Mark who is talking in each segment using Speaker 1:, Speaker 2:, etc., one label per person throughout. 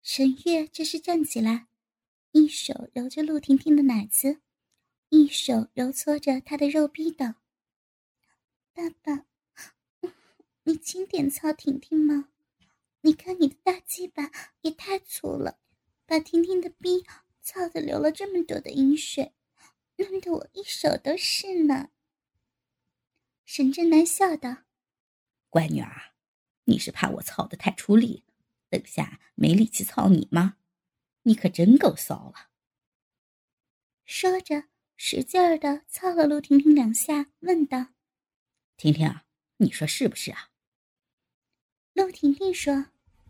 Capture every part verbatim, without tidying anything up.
Speaker 1: 沈月这时站起来，一手揉着陆婷婷的奶子，一手揉搓着她的肉逼道：爸爸，你轻点操婷婷吗？你看你的大鸡巴也太粗了，把婷婷的逼操得流了这么多的饮水，弄得我一手都是呢。沈正南笑道：
Speaker 2: 乖女儿，你是怕我操得太出力，等下没力气操你吗？你可真够骚了。
Speaker 1: 说着使劲儿地操了陆婷婷两下，问道：
Speaker 2: 婷婷啊，你说是不是啊？
Speaker 1: 陆婷婷说：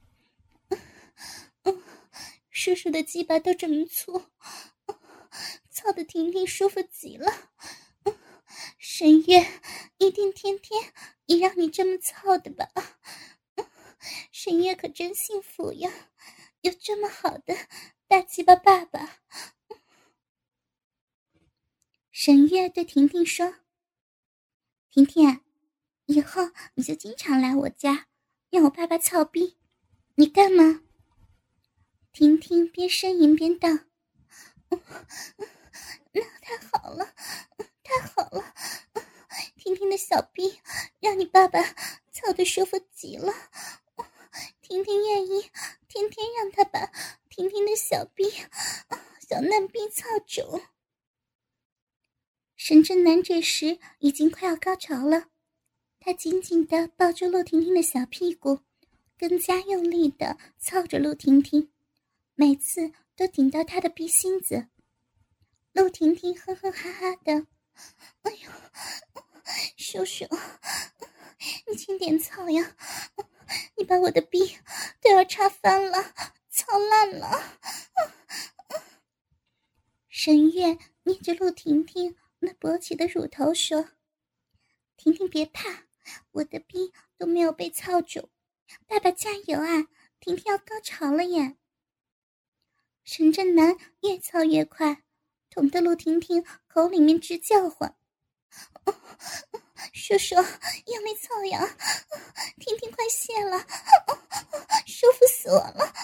Speaker 1: 嗯，叔叔的鸡巴都这么粗，操得婷婷舒服极了。沈月一定天天也让你这么操的吧？沈月可真幸福呀，有这么好的大鸡巴爸爸。沈月对婷婷说：婷婷，以后你就经常来我家，让我爸爸操逼，你干吗？婷婷边呻吟边道：那太好了，太好了，婷婷的小逼让你爸爸操得舒服极了，婷婷愿意天天让他把婷婷的小逼小嫩逼操肿。沈正南这时已经快要高潮了，他紧紧地抱住陆婷婷的小屁股，更加用力地操着陆婷婷，每次都顶到她的逼心子。陆婷婷哼哼哈哈的：哎呦，叔叔，你轻点操呀，你把我的逼都要插翻了，操烂了。沈月捏着陆婷婷那勃起的乳头说：婷婷别怕，我的逼都没有被操肿，爸爸加油啊，婷婷要高潮了耶。沈正南越操越快，捅得陆婷婷口里面直叫唤：哦，叔叔用力操呀，婷婷快泄了，舒服死我了。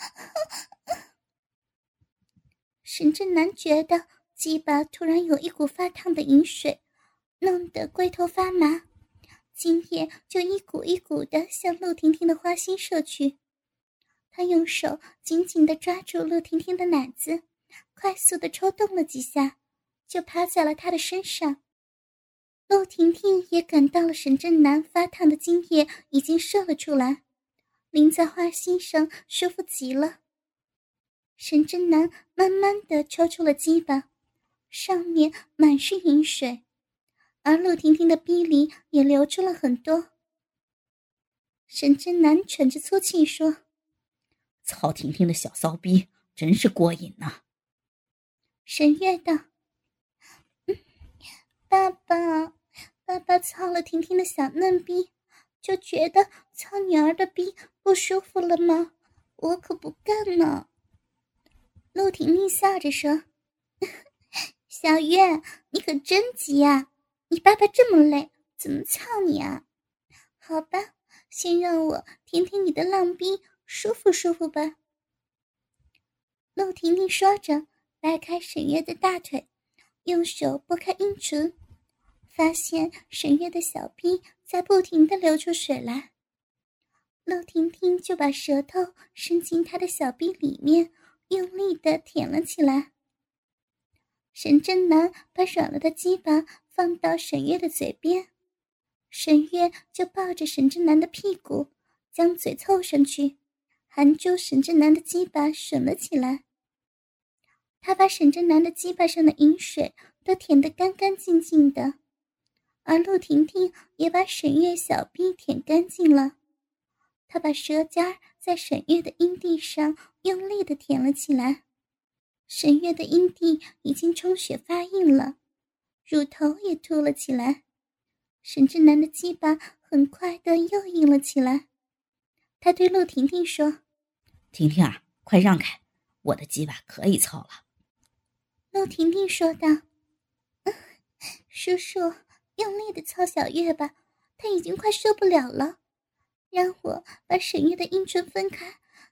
Speaker 1: 沈正南觉得鸡巴突然有一股发烫的饮水，弄得龟头发麻，精液就一股一股地向陆婷婷的花心射去。他用手紧紧地抓住陆婷婷的奶子，快速地抽动了几下，就趴在了她的身上。陆婷婷也感到了沈正南发烫的精液已经射了出来，淋在花心上，舒服极了。沈正南慢慢地抽出了鸡巴，上面满是饮水，而陆婷婷的逼里也流出了很多。沈正南喘着粗气说：
Speaker 2: 操婷婷的小骚逼真是过瘾啊。
Speaker 1: 沈月道：嗯，爸爸爸爸操了婷婷的小嫩逼，就觉得操女儿的逼不舒服了吗？我可不干呢。陆婷婷笑着说：小月，你可真急啊，你爸爸这么累，怎么操你啊？好吧，先让我听听你的浪逼，舒服舒服吧。陆婷婷说着，掰开沈月的大腿，用手拨开阴唇，发现沈月的小逼在不停地流出水来。陆婷婷就把舌头伸进她的小逼里面，用力地舔了起来。沈正南把软了的鸡巴放到沈月的嘴边，沈月就抱着沈正南的屁股，将嘴凑上去，含住沈正南的鸡巴吮了起来。他把沈正南的鸡巴上的饮水都舔得干干净净的，而陆婷婷也把沈月小逼舔干净了。他把舌尖在沈月的阴蒂上用力地舔了起来。沈月的阴蒂已经充血发硬了，乳头也凸了起来。沈正南的鸡巴很快地又硬了起来。他对陆婷婷说：
Speaker 2: 婷婷啊，快让开，我的鸡巴可以操了。
Speaker 1: 陆婷婷说道：嗯，叔叔用力地操小月吧，她已经快受不了了，让我把沈月的阴唇分开，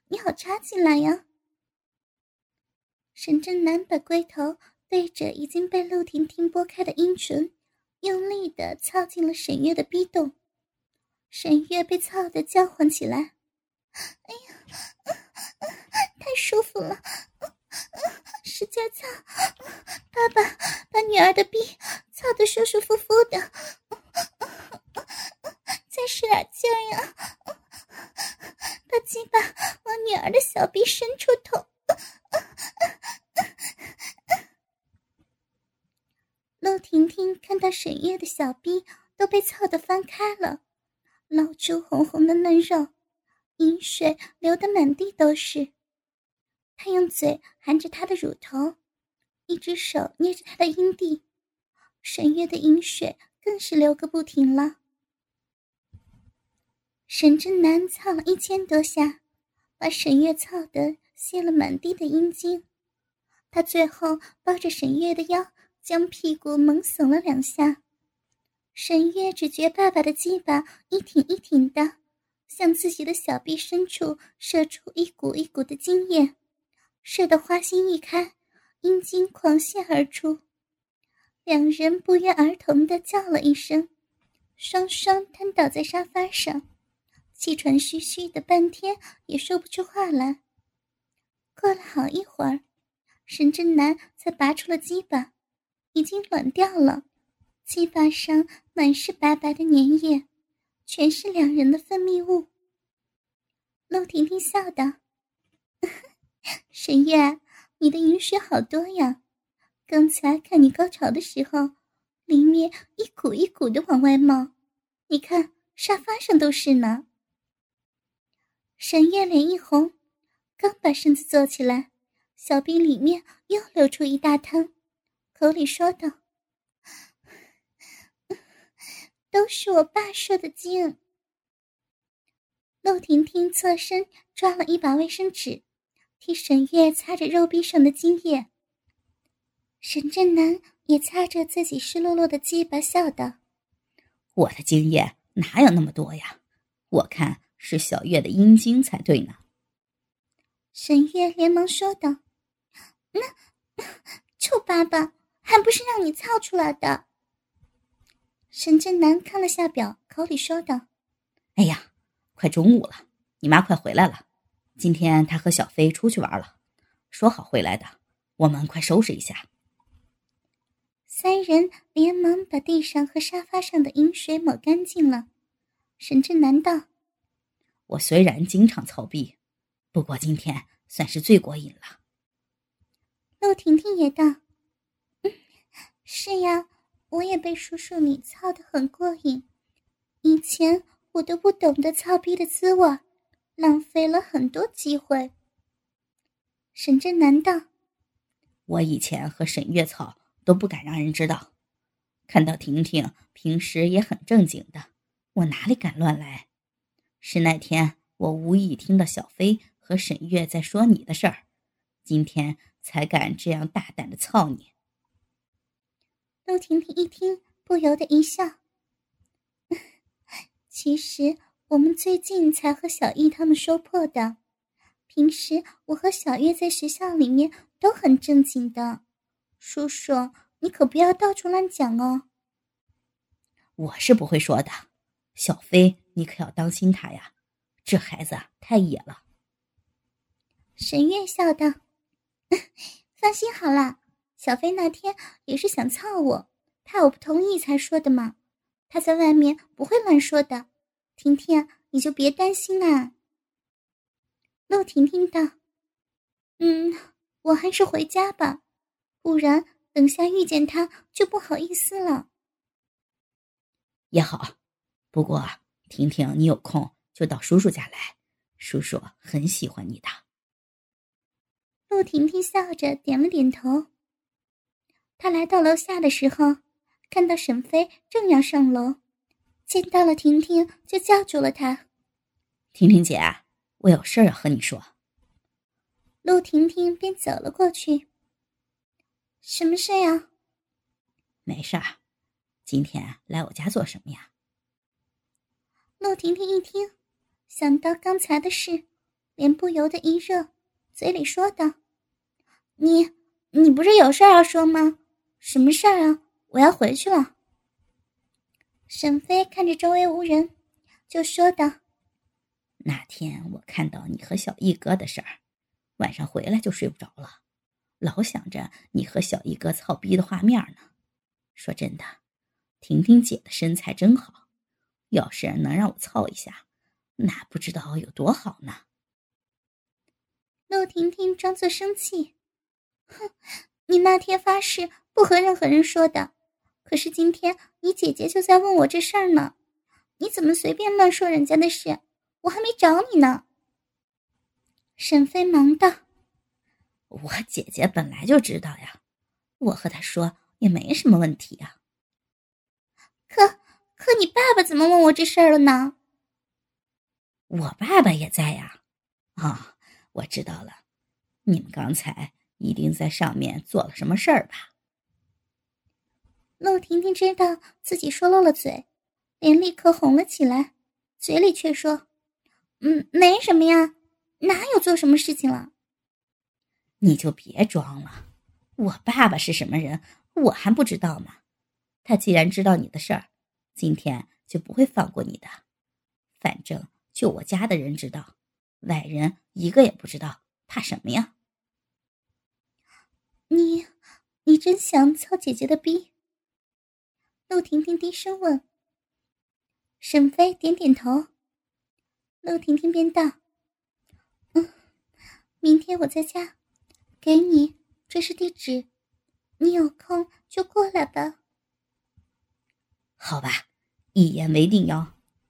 Speaker 1: 你好插进来呀。沈正南把龟头对着已经被陆婷婷拨开的阴唇，用力地操进了沈月的逼洞。沈月被操得叫唤起来，哎呀，太舒服了，使劲操，爸爸把女儿的逼操得舒舒服服的，再使点劲儿呀，把鸡巴往女儿的小逼深处捅。陆婷婷看到沈月的小逼都被操得翻开了，露出红红的嫩肉，饮水流得满地都是。她用嘴含着她的乳头，一只手捏着她的阴蒂，沈月的饮水更是流个不停了。沈正南操了一千多下，把沈月操得泄了满地的阴茎。他最后抱着沈月的腰，将屁股猛耸了两下。沈月只觉爸爸的鸡巴一挺一挺的，向自己的小臂深处射出一股一股的精液，射得花心一开，阴茎狂泻而出。两人不约而同地叫了一声，双双瘫倒在沙发上，气喘吁吁的半天也说不出话来。过了好一会儿，沈正南才拔出了鸡巴，已经软掉了，鸡巴上满是白白的粘液，全是两人的分泌物。陆婷婷笑道，沈月，你的饮水好多呀，刚才看你高潮的时候，里面一股一股的往外冒，你看沙发上都是呢。沈月脸一红，刚把身子坐起来，小臂里面又流出一大滩，口里说道，都是我爸射的精。陆婷婷侧身抓了一把卫生纸，替沈月擦着肉壁上的精液。沈正南也擦着自己湿漉漉的鸡巴，笑道，
Speaker 2: 我的精液哪有那么多呀，我看是小月的阴茎才对呢。
Speaker 1: 沈月连忙说道，那臭爸爸，还不是让你操出来的。沈正南看了下表，口里说道，
Speaker 2: 哎呀，快中午了，你妈快回来了，今天她和小飞出去玩了，说好回来的，我们快收拾一下。
Speaker 1: 三人连忙把地上和沙发上的饮水抹干净了。沈正南道，
Speaker 2: 我虽然经常操逼，不过今天算是最过瘾了。
Speaker 1: 陆婷婷也道，嗯，是呀，我也被叔叔你操得很过瘾，以前我都不懂得操逼的滋味，浪费了很多机会。沈正南道，
Speaker 2: 我以前和沈月操都不敢让人知道，看到婷婷平时也很正经的，我哪里敢乱来。是那天我无意听到小飞和沈月在说你的事儿，今天才敢这样大胆的操你。
Speaker 1: 陆婷婷一听，不由得一笑，其实我们最近才和小易他们说破的，平时我和小月在学校里面都很正经的，叔叔你可不要到处乱讲哦。
Speaker 2: 我是不会说的，小飞你可要当心他呀，这孩子太野了。
Speaker 1: 沈月笑道，放心好了，小飞那天也是想操我，怕我不同意才说的嘛，他在外面不会乱说的，婷婷你就别担心啊。陆婷婷道，嗯，我还是回家吧，不然等下遇见他就不好意思了。
Speaker 2: 也好，不过婷婷你有空就到叔叔家来，叔叔很喜欢你的。
Speaker 1: 陆婷婷笑着点了点头。她来到楼下的时候，看到沈飞正要上楼，见到了婷婷就叫住了她。
Speaker 2: 婷婷姐，我有事儿要和你说。
Speaker 1: 陆婷婷便走了过去。什么事呀？
Speaker 2: 没事儿，今天来我家做什么呀？
Speaker 1: 陆婷婷一听，想到刚才的事， 脸不由得一热，嘴里说道：你你不是有事要说吗？什么事儿啊？我要回去了。沈飞看着周围无人，就说道：
Speaker 2: 那天我看到你和小易哥的事儿，晚上回来就睡不着了，老想着你和小易哥操逼的画面呢。说真的，婷婷姐的身材真好，要是能让我操一下，那不知道有多好呢。
Speaker 1: 陆婷婷装作生气：哼，你那天发誓不和任何人说的，可是今天你姐姐就在问我这事儿呢，你怎么随便乱说人家的事？我还没找你呢。沈飞忙道：
Speaker 2: 我姐姐本来就知道呀，我和她说也没什么问题呀。
Speaker 1: 可可你爸爸怎么问我这事儿了呢？
Speaker 2: 我爸爸也在呀。啊、哦，我知道了，你们刚才一定在上面做了什么事儿吧？
Speaker 1: 陆婷婷知道自己说漏了嘴，脸立刻红了起来，嘴里却说：嗯，没什么呀，哪有做什么事情了？
Speaker 2: 你就别装了，我爸爸是什么人，我还不知道吗？他既然知道你的事儿，今天就不会放过你的。反正就我家的人知道，外人一个也不知道，怕什么呀？
Speaker 1: 你，你真想操姐姐的逼？陆婷婷低声问。沈飞点点头。陆婷婷便道：嗯，明天我在家，给你，这是地址，你有空就过来吧。
Speaker 2: 好吧，一言为定哟。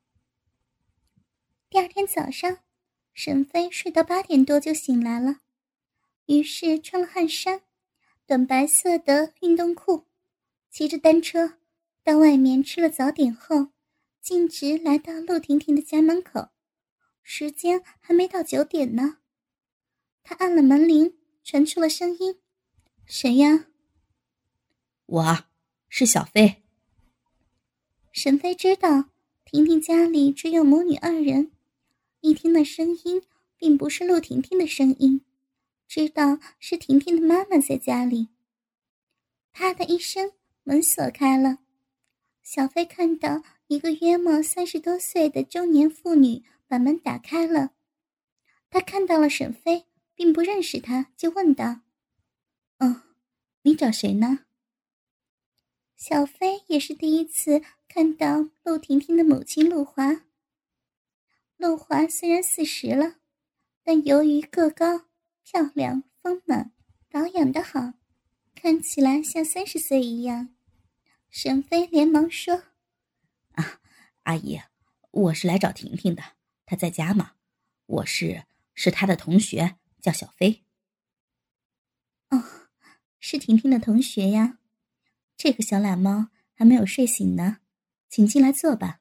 Speaker 1: 第二天早上，沈飞睡到八点多就醒来了，于是穿了汗衫、短白色的运动裤，骑着单车到外面吃了早点后，径直来到陆婷婷的家门口。时间还没到九点呢。他按了门铃，传出了声音：谁呀？
Speaker 2: 我是小飞。
Speaker 1: 沈飞知道婷婷家里只有母女二人，一听那声音并不是陆婷婷的声音，知道是婷婷的妈妈在家里。啪的一声，门锁开了。小飞看到一个约莫三十多岁的中年妇女把门打开了。他看到了沈飞，并不认识他，就问道：哦，你找谁呢？小飞也是第一次看到陆婷婷的母亲陆华。陆华虽然四十了，但由于个高、漂亮、丰满，保养得好，看起来像三十岁一样。沈飞连忙说：
Speaker 2: 啊，阿姨，我是来找婷婷的，她在家吗？我是是她的同学，叫小飞。
Speaker 1: 哦，是婷婷的同学呀。这个小懒猫还没有睡醒呢，请进来坐吧。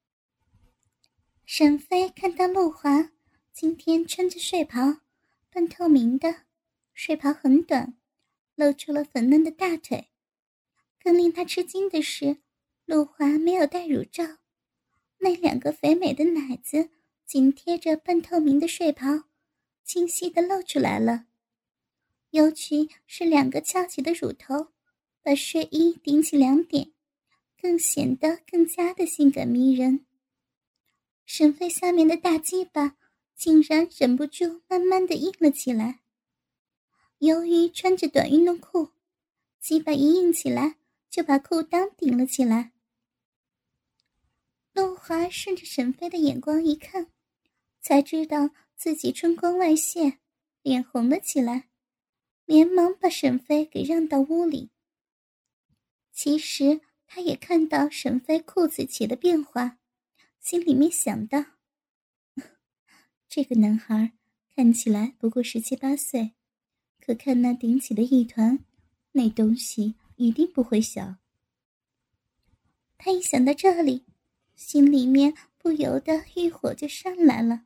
Speaker 1: 沈飞看到陆华今天穿着睡袍，半透明的，睡袍很短，露出了粉嫩的大腿。更令他吃惊的是，陆华没有戴乳罩，那两个肥美的奶子紧贴着半透明的睡袍，清晰地露出来了。尤其是两个翘起的乳头，把睡衣顶起两点，更显得更加的性感迷人。沈飞下面的大鸡巴竟然忍不住慢慢地硬了起来。由于穿着短运动裤，鸡巴一硬起来就把裤裆顶了起来。陆华顺着沈飞的眼光一看，才知道自己春光外泄，脸红了起来，连忙把沈飞给让到屋里。其实他也看到沈飞裤子起的变化，心里面想到，这个男孩看起来不过十七八岁，可看那顶起的一团，那东西一定不会小。他一想到这里，心里面不由得欲火就上来了。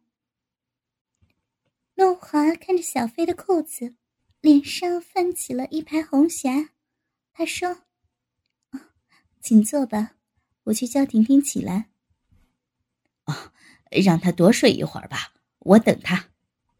Speaker 1: 陆华看着小飞的裤子，脸上泛起了一排红霞。他说：哦，请坐吧，我去叫婷婷起来。
Speaker 2: 哦，让她多睡一会儿吧，我等她。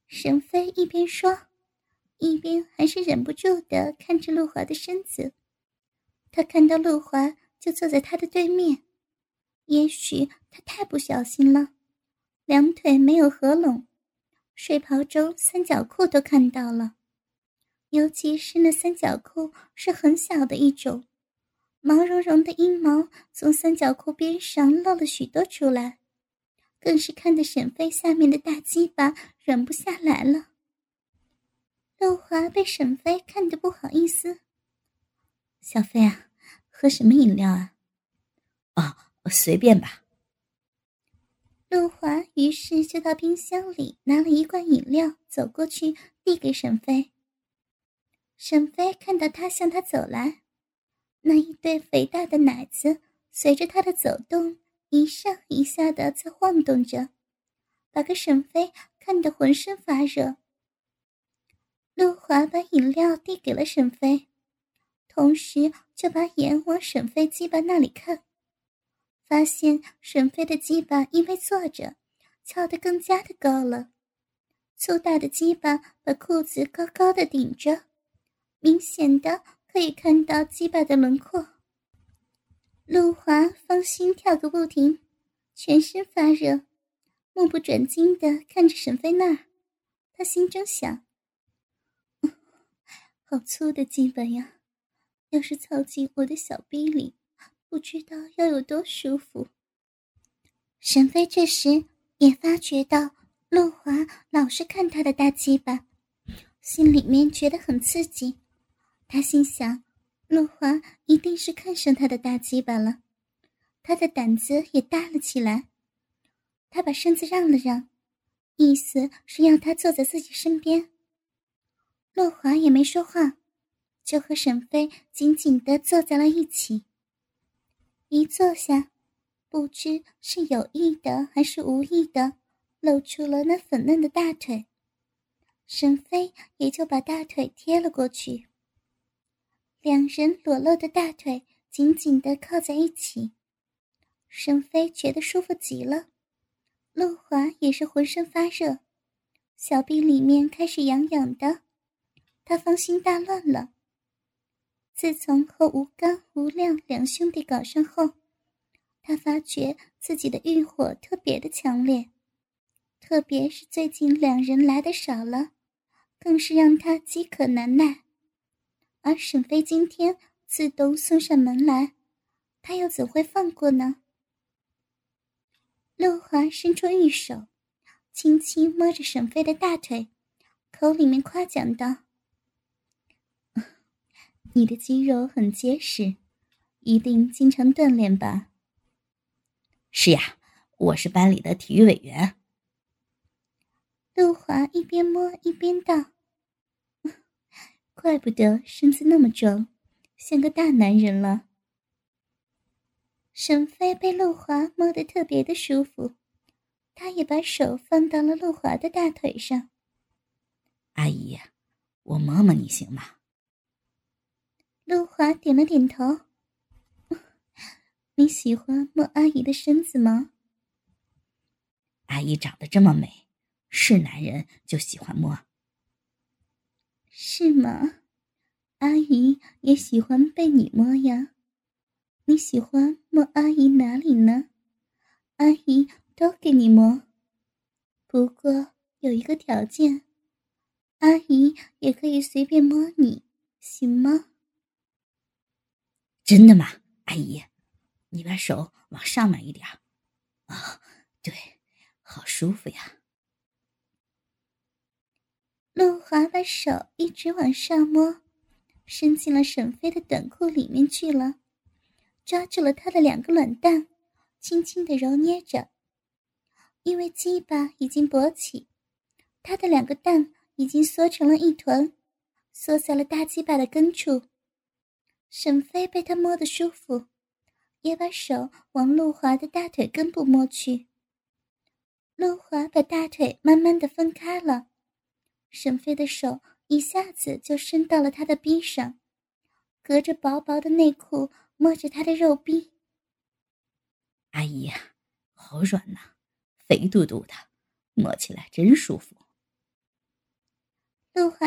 Speaker 1: 沈飞一边说，一边还是忍不住地看着陆华的身子。他看到陆华就坐在他的对面，也许他太不小心了，两腿没有合拢，睡袍中三角裤都看到了，尤其是那三角裤是很小的一种，毛茸茸的阴毛从三角裤边上露了许多出来，更是看得沈飞下面的大鸡巴软不下来了。陆华被沈飞看得不好意思，
Speaker 2: 小飞啊，喝什么饮料啊？哦，随便吧。
Speaker 1: 陆华于是就到冰箱里拿了一罐饮料，走过去递给沈飞。沈飞看到他向他走来，那一对肥大的奶子随着他的走动一上一下的在晃动着，把个沈飞看得浑身发热。陆华把饮料递给了沈飞，同时就把眼往沈飞鸡巴那里看，发现沈飞的鸡巴因为坐着翘得更加的高了，粗大的鸡巴把裤子高高的顶着，明显的可以看到鸡巴的轮廓。陆华芳心跳个不停，全身发热，目不转睛地看着沈飞那儿。他心中想，好粗的鸡巴呀，要是操进我的小逼里，不知道要有多舒服。沈飞这时也发觉到陆华老是看他的大鸡巴，心里面觉得很刺激。他心想，陆华一定是看上他的大鸡巴了，他的胆子也大了起来。他把身子让了让，意思是要他坐在自己身边。陆华也没说话，就和沈飞紧紧地坐在了一起。一坐下，不知是有意的还是无意的，露出了那粉嫩的大腿。沈飞也就把大腿贴了过去，两人裸露的大腿紧紧地靠在一起。沈飞觉得舒服极了，陆华也是浑身发热，小臂里面开始痒痒的，他芳心大乱了。自从和吴刚、吴亮两兄弟搞上后，他发觉自己的欲火特别的强烈，特别是最近两人来的少了，更是让他饥渴难耐。而沈飞今天自动送上门来，他又怎会放过呢？陆华伸出玉手，轻轻摸着沈飞的大腿，口里面夸奖道，你的肌肉很结实，一定经常锻炼吧？
Speaker 2: 是呀，我是班里的体育委员。
Speaker 1: 陆华一边摸一边道，怪不得身子那么壮，像个大男人了。沈飞被陆华摸得特别的舒服，他也把手放到了陆华的大腿上。
Speaker 2: 阿姨，我摸摸你行吗？
Speaker 1: 陆华点了点头。你喜欢摸阿姨的身子吗？
Speaker 2: 阿姨长得这么美，是男人就喜欢摸。
Speaker 1: 是吗？阿姨也喜欢被你摸呀。你喜欢摸阿姨哪里呢？阿姨都给你摸。不过有一个条件，阿姨也可以随便摸你，行吗？
Speaker 2: 真的吗，阿姨？你把手往上面一点。啊、哦，对，好舒服呀。
Speaker 1: 陆华把手一直往上摸，伸进了沈飞的短裤里面去了，抓住了他的两个卵蛋，轻轻地揉捏着。因为鸡巴已经勃起，他的两个蛋已经缩成了一团，缩在了大鸡巴的根处。沈飞被他摸得舒服，也把手往陆华的大腿根部摸去。陆华把大腿慢慢地分开了，沈飞的手一下子就伸到了他的臂上，隔着薄薄的内裤摸着他的肉臂。
Speaker 2: 阿姨呀，好软呐，肥嘟嘟的，摸起来真舒服。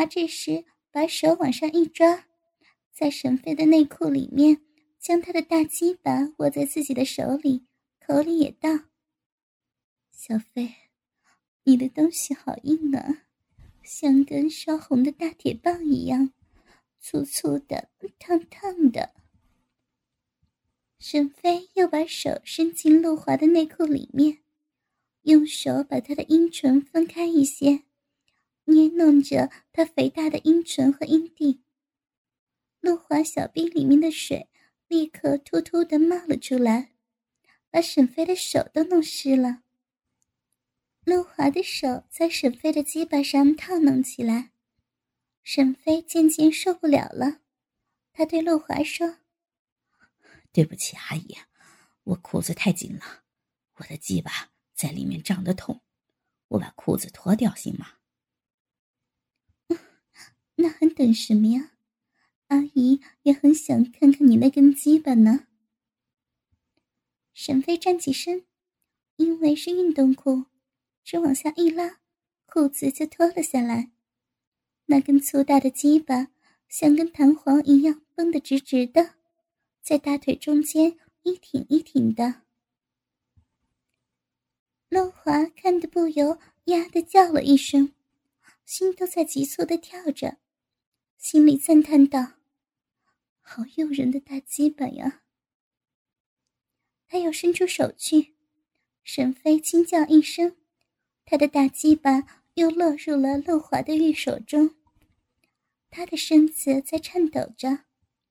Speaker 1: 华这时把手往上一抓，在沈飞的内裤里面将他的大鸡巴握在自己的手里，口里也道：小飞，你的东西好硬啊，像根烧红的大铁棒一样，粗粗的，烫烫的。沈飞又把手伸进陆华的内裤里面，用手把他的阴唇分开一些，捏弄着他肥大的阴唇和阴蒂。陆华小臂里面的水立刻突突地冒了出来，把沈飞的手都弄湿了。陆华的手在沈飞的鸡巴上套弄起来，沈飞渐渐受不了了，他对陆华说：
Speaker 2: 对不起阿姨，我裤子太紧了，我的鸡巴在里面胀得痛，我把裤子脱掉行吗？
Speaker 1: 那还等什么呀？阿姨也很想看看你那根鸡巴呢。沈飞站起身，因为是运动裤，只往下一拉，裤子就脱了下来。那根粗大的鸡巴像根弹簧一样绷得直直的，在大腿中间一挺一挺的。陆华看得不由呀地叫了一声，心都在急促地跳着，心里赞叹道：好诱人的大鸡巴呀。他又伸出手去，沈飞轻叫一声，他的大鸡巴又落入了陆华的玉手中，他的身子在颤抖着。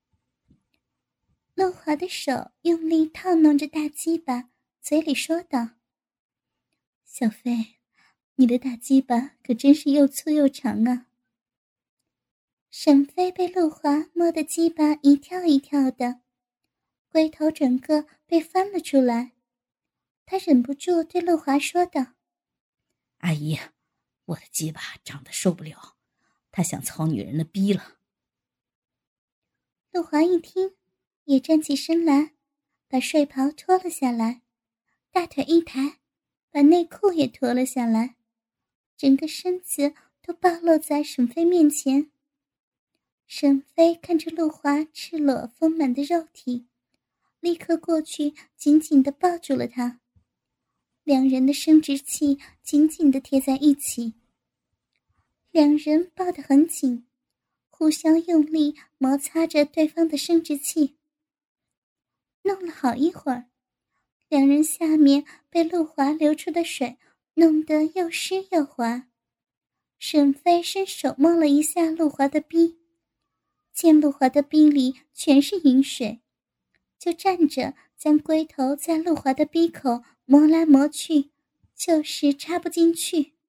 Speaker 1: 陆华的手用力套弄着大鸡巴，嘴里说道：小飞，你的大鸡巴可真是又粗又长啊。沈飞被陆华摸得鸡巴一跳一跳的，龟头整个被翻了出来。他忍不住对陆华说道：
Speaker 2: 阿姨，我的鸡巴长得受不了，他想操女人的逼了。
Speaker 1: 陆华一听，也站起身来，把睡袍脱了下来，大腿一抬，把内裤也脱了下来，整个身子都暴露在沈飞面前。沈飞看着陆华赤裸丰满的肉体，立刻过去紧紧地抱住了他，两人的生殖器紧紧地贴在一起，两人抱得很紧，互相用力摩擦着对方的生殖器。弄了好一会儿，两人下面被陆华流出的水弄得又湿又滑。沈飞伸手摸了一下陆华的逼，见陆华的逼里全是饮水，就站着将龟头在陆华的逼口磨来磨去，就是插不进去。